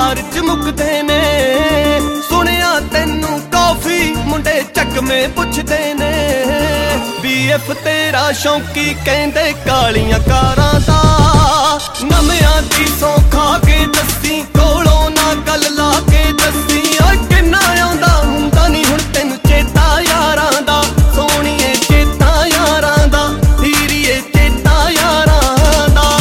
ਪਿਆਰ ਚ ਮੁੱਕਦੇ ਨੇ। ਸੁਣਿਆ ਤੈਨੂੰ ਕਾਫੀ ਮੁੰਡੇ ਚੱਕਵੇਂ ਪੁੱਛਦੇ ਨੇ। BF ਤੇਰਾ ਸ਼ੌਂਕੀ ਕਹਿੰਦੇ ਕਾਲੀਆਂ ਕਾਰਾਂ ਦਾ। ਨਵਿਆਂ ਦੀ ਸੌਂ ਖਾ ਕੇ ਦੱਸੀ ਕੋਲੋਂ ਨਾ ਗੱਲ ਲਾ ਕੇ ਦੱਸੀ। ਓਏ ਕਿੰਨਾ ਆਉਂਦਾ ਹੁੰਦਾ ਨੀ ਹੁਣ ਤੈਨੂੰ ਚੇਤਾ ਯਾਰਾਂ ਦਾ। ਸੋਹਣੀਏ ਚੇਤਾ ਯਾਰਾਂ ਦਾ, ਹੀਰੀਏ ਚੇਤਾ ਯਾਰਾਂ ਦਾ।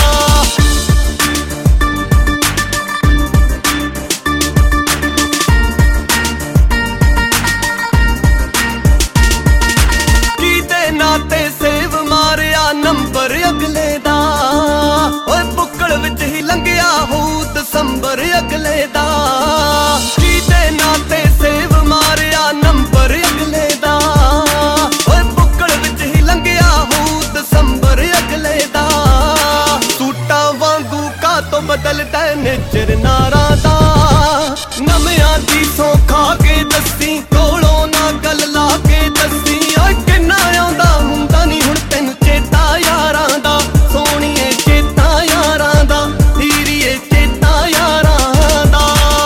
ਕੀਤੇ ਨਾਤੇ ਸੇਵ ਮਾਰਿਆ ਨੰਬਰ ਅਗਲੇ ਦਾ। ਓਏ ਬੁੱਕਲ ਵਿੱਚ ਹੀ ਲੰਘਿਆ ਹੋਊ ਦਸੰਬਰ ਅਗਲੇ ਦਾ। ਕੀਤੇ ਨਾਤੇ ਸੇਵ ਮਾਰਿਆ ਨੰਬਰ ਅਗਲੇ ਦਾ। ਓਏ ਬੁੱਕਲ ਵਿੱਚ ਹੀ ਲੰਘਿਆ ਹੋਊ ਦਸੰਬਰ ਅਗਲੇ ਦਾ। ਸੂਟਾਂ ਵਾਂਗੂ ਕਾਤੋਂ ਬਦਲਦਾ ਨੇਚਰ ਨਾਰਾਂ ਦਾ। ਨਵਿਆਂ ਦੀ ਸੌਂ ਖਾ ਕੇ ਦੱਸੀ ਕੋਲੋਂ ਨਾ ਗੱਲ ਲਾ ਕੇ ਦੱਸੀ। ਓਏ ਕਿੰਨਾ ਆਉਂਦਾ ਹੁੰਦਾ ਨੀ ਹੁਣ ਤੈਨੂੰ ਚੇਤਾ ਯਾਰਾਂ ਦਾ। ਸੋਹਣੀਏ ਚੇਤਾ ਯਾਰਾਂ ਦਾ, ਹੀਰੀਏ ਚੇਤਾ ਯਾਰਾਂ ਦਾ।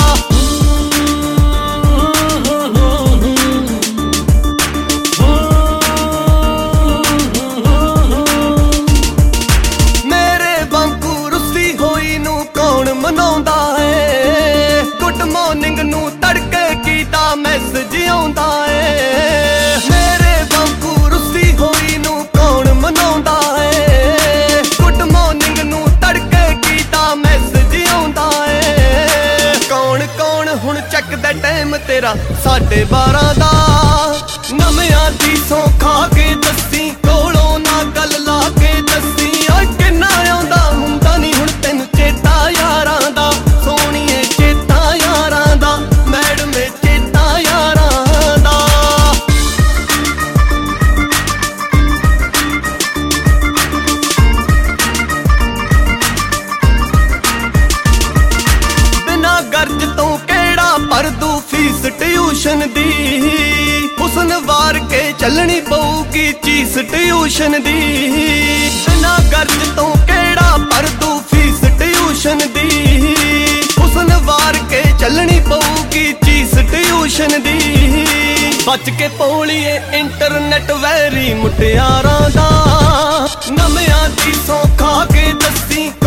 ਮੇਰੇ ਵਾਂਗੂ ਰੁੱਸੀ ਹੋਈ ਨੂੰ ਕੌਣ ਮਨਾਉਂਦਾ ਏ। ਗੁੱਡ ਮਾਰਨਿੰਗ ਨੂੰ ਤੜਕੇ ਕੀਤਾ ਮੈਸੇਜ ਆਉਂਦਾ ਏ। ਮੇਰੇ ਵਾਂਗੂ ਰੁੱਸੀ ਹੋਈ ਨੂੰ ਕੌਣ ਮਨਾਉਂਦਾ ਏ। ਗੁੱਡ ਮਾਰਨਿੰਗ ਨੂੰ ਤੜਕੇ ਕੀਤਾ ਮੈਸੇਜ ਆਉਂਦਾ ਏ। ਕੌਣ ਕੌਣ ਹੁਣ ਚੱਕਦਾ ਟਾਈਮ ਤੇਰਾ 12:30 ਦਾ। ਨਵਿਆਂ ਦੀ ਸੌਂ ਖਾ ਕੇ ਦੱਸੀ ਕੋਲੋਂ ਨਾ ਗੱਲ ਲਾ ਕੇ ਦੱਸੀ। ਓਏ ਕਿੰਨਾ ਆਉਂਦਾ ਹੁੰਦਾ ਨੀ ਹੁਣ ਤੈਨੂੰ ਚੇਤਾ ਯਾਰਾਂ ਦਾ। ਸੋਹਣੀਏ ਚੇਤਾ ਯਾਰਾਂ ਦਾ, ਮੈਡਮੇ ਚੇਤਾ ਯਾਰਾਂ ਦਾ। ਬਿਨਾਂ ਗਰਜ ਤੋਂ ਕਿਹੜਾ ਭਰਦੂ ਫੀਸ ਟਿਊਸ਼ਨ ਦੀ। ਹੁਸਨ ਵਾਰ ਕੇ ਚੱਲਣੀ ਪਊਗੀ ਚੀਸ ਟਿਊਸ਼ਨ ਦੀ। ਬਿਨਾਂ ਗਰਜ ਤੋਂ ਕਿਹੜਾ ਭਰਦੂ ਫੀਸ ਟਿਊਸ਼ਨ ਦੀ। ਹੁਸਨ ਵਾਰ ਕੇ ਚੱਲਣੀ ਪਊਗੀ ਚੀਸ ਟਿਊਸ਼ਨ ਦੀ। ਬਚ ਕੇ ਪੋਲੀਏ ਇੰਟਰਨੈਟ ਵੈਰੀ ਮੁਟਿਆਰਾਂ ਦਾ। ਨਵਿਆਂ ਦੀ ਸੌਂ ਖਾ ਕੇ ਦੱਸੀ